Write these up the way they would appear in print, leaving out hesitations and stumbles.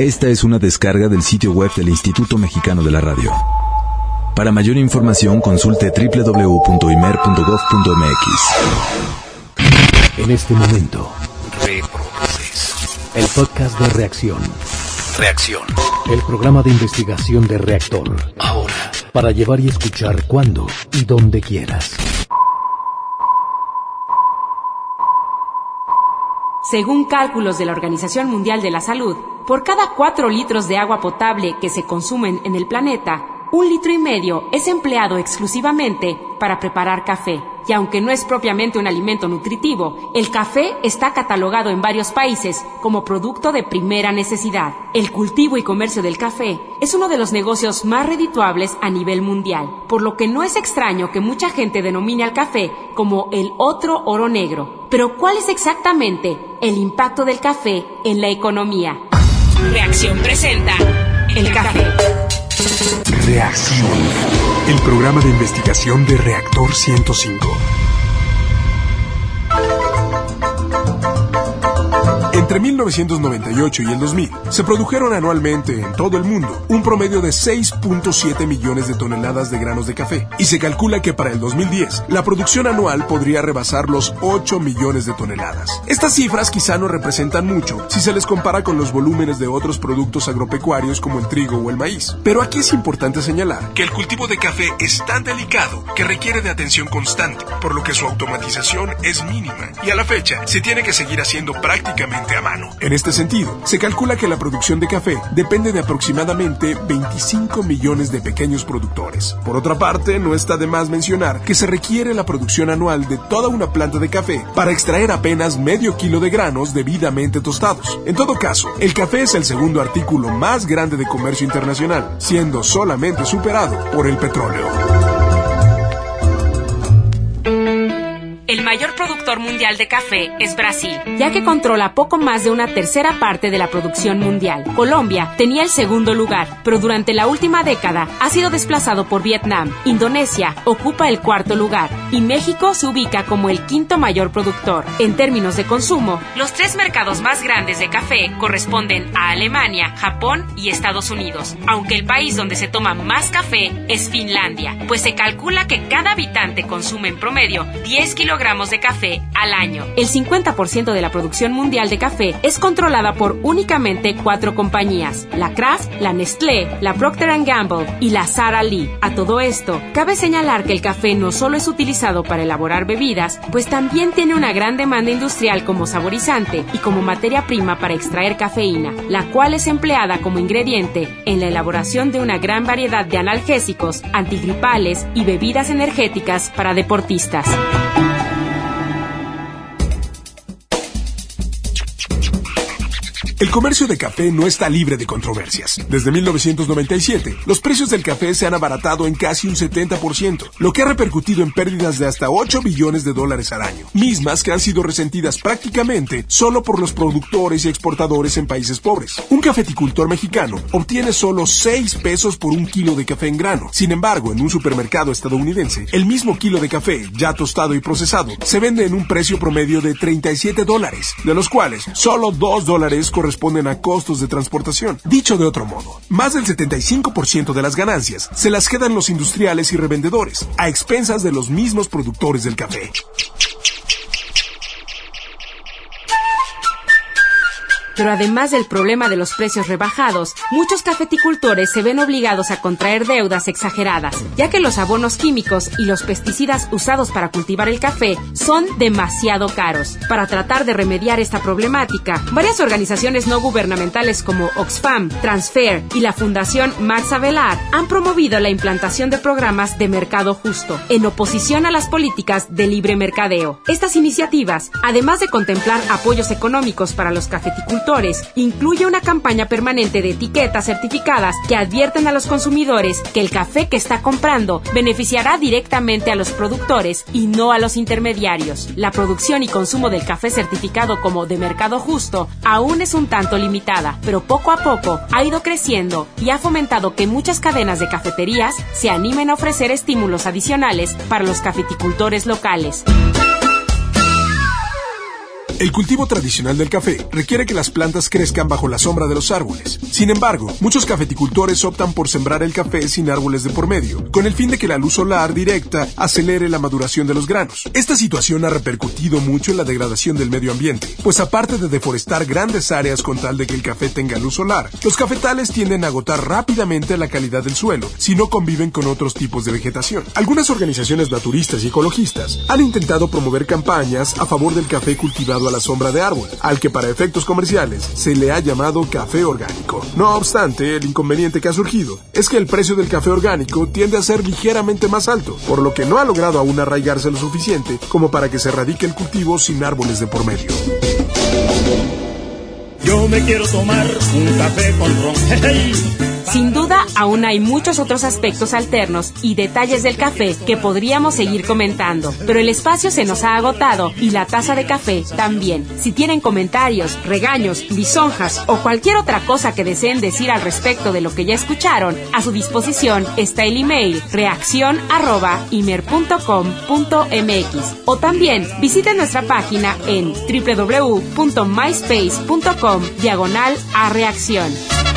Esta es una descarga del sitio web del Instituto Mexicano de la Radio. Para mayor información, consulte www.imer.gov.mx. En este momento, reproduces el podcast de Reacción. Reacción. El programa de investigación de Reactor. Ahora, para llevar y escuchar cuando y donde quieras. Según cálculos de la Organización Mundial de la Salud, por cada 4 litros de agua potable que se consumen en el planeta, 1,5 litros es empleado exclusivamente para preparar café. Y aunque no es propiamente un alimento nutritivo, el café está catalogado en varios países como producto de primera necesidad. El cultivo y comercio del café es uno de los negocios más redituables a nivel mundial, por lo que no es extraño que mucha gente denomine al café como el otro oro negro. Pero ¿cuál es exactamente el impacto del café en la economía? Reacción presenta el café. Reacción, el programa de investigación de Reactor 105. Entre 1998 y el 2000, se produjeron anualmente en todo el mundo un promedio de 6.7 millones de toneladas de granos de café, y se calcula que para el 2010 la producción anual podría rebasar los 8 millones de toneladas. Estas cifras quizá no representan mucho si se les compara con los volúmenes de otros productos agropecuarios como el trigo o el maíz, pero aquí es importante señalar que el cultivo de café es tan delicado que requiere de atención constante, por lo que su automatización es mínima, y a la fecha se tiene que seguir haciendo prácticamente a mano. En este sentido, se calcula que la producción de café depende de aproximadamente 25 millones de pequeños productores. Por otra parte, no está de más mencionar que se requiere la producción anual de toda una planta de café para extraer apenas medio kilo de granos debidamente tostados. En todo caso, el café es el segundo artículo más grande de comercio internacional, siendo solamente superado por el petróleo. El mayor productor mundial de café es Brasil, ya que controla poco más de 1/3 parte de la producción mundial. Colombia tenía el segundo lugar, pero durante la última década ha sido desplazado por Vietnam. Indonesia ocupa el 4º lugar y México se ubica como el 5º mayor productor. En términos de consumo, los 3 mercados más grandes de café corresponden a Alemania, Japón y Estados Unidos, aunque el país donde se toma más café es Finlandia, pues se calcula que cada habitante consume en promedio 10 kilogramos de café al año. El 50% de la producción mundial de café es controlada por únicamente 4 compañías: la Kraft, la Nestlé, la Procter & Gamble y la Sara Lee. A todo esto, cabe señalar que el café no solo es utilizado para elaborar bebidas, pues también tiene una gran demanda industrial como saborizante y como materia prima para extraer cafeína, la cual es empleada como ingrediente en la elaboración de una gran variedad de analgésicos, antigripales y bebidas energéticas para deportistas. El comercio de café no está libre de controversias. Desde 1997, los precios del café se han abaratado en casi un 70%, lo que ha repercutido en pérdidas de hasta 8 billones de dólares al año, mismas que han sido resentidas prácticamente solo por los productores y exportadores en países pobres. Un cafeticultor mexicano obtiene solo 6 pesos por un kilo de café en grano. Sin embargo, en un supermercado estadounidense, el mismo kilo de café, ya tostado y procesado, se vende en un precio promedio de $37, de los cuales solo $2 corresponden a costos de transportación. Dicho de otro modo, más del 75% de las ganancias se las quedan los industriales y revendedores, a expensas de los mismos productores del café. Pero además del problema de los precios rebajados, muchos cafeticultores se ven obligados a contraer deudas exageradas, ya que los abonos químicos y los pesticidas usados para cultivar el café son demasiado caros. Para tratar de remediar esta problemática, varias organizaciones no gubernamentales como Oxfam, Transfer y la Fundación Max Avelar han promovido la implantación de programas de mercado justo, en oposición a las políticas de libre mercadeo. Estas iniciativas, además de contemplar apoyos económicos para los cafeticultores, incluye una campaña permanente de etiquetas certificadas que advierten a los consumidores que el café que está comprando beneficiará directamente a los productores y no a los intermediarios. La producción y consumo del café certificado como de mercado justo aún es un tanto limitada, pero poco a poco ha ido creciendo y ha fomentado que muchas cadenas de cafeterías se animen a ofrecer estímulos adicionales para los cafeticultores locales. El cultivo tradicional del café requiere que las plantas crezcan bajo la sombra de los árboles. Sin embargo, muchos cafeticultores optan por sembrar el café sin árboles de por medio, con el fin de que la luz solar directa acelere la maduración de los granos. Esta situación ha repercutido mucho en la degradación del medio ambiente, pues aparte de deforestar grandes áreas con tal de que el café tenga luz solar, los cafetales tienden a agotar rápidamente la calidad del suelo si no conviven con otros tipos de vegetación. Algunas organizaciones naturistas y ecologistas han intentado promover campañas a favor del café cultivado a la sombra de árbol, al que para efectos comerciales se le ha llamado café orgánico. No obstante, el inconveniente que ha surgido es que el precio del café orgánico tiende a ser ligeramente más alto, por lo que no ha logrado aún arraigarse lo suficiente como para que se erradique el cultivo sin árboles de por medio. Yo me quiero tomar un café con ron. ¡Hey! Sin duda, aún hay muchos otros aspectos alternos y detalles del café que podríamos seguir comentando, pero el espacio se nos ha agotado y la taza de café también. Si tienen comentarios, regaños, lisonjas o cualquier otra cosa que deseen decir al respecto de lo que ya escucharon, a su disposición está el email reaccion@imer.com.mx o también visiten nuestra página en www.myspace.com/a-reacción.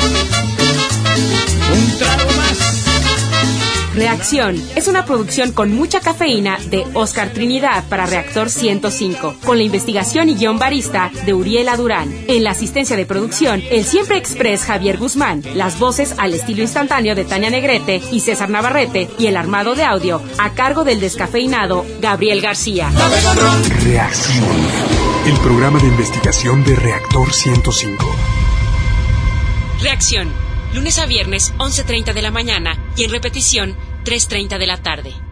Un trago más. Reacción es una producción con mucha cafeína de Oscar Trinidad para Reactor 105, con la investigación y guión barista de Uriela Durán. En la asistencia de producción, el siempre express Javier Guzmán, las voces al estilo instantáneo de Tania Negrete y César Navarrete y el armado de audio a cargo del descafeinado Gabriel García. Reacción, el programa de investigación de Reactor 105. Reacción, lunes a viernes 11:30 de la mañana y en repetición 3:30 de la tarde.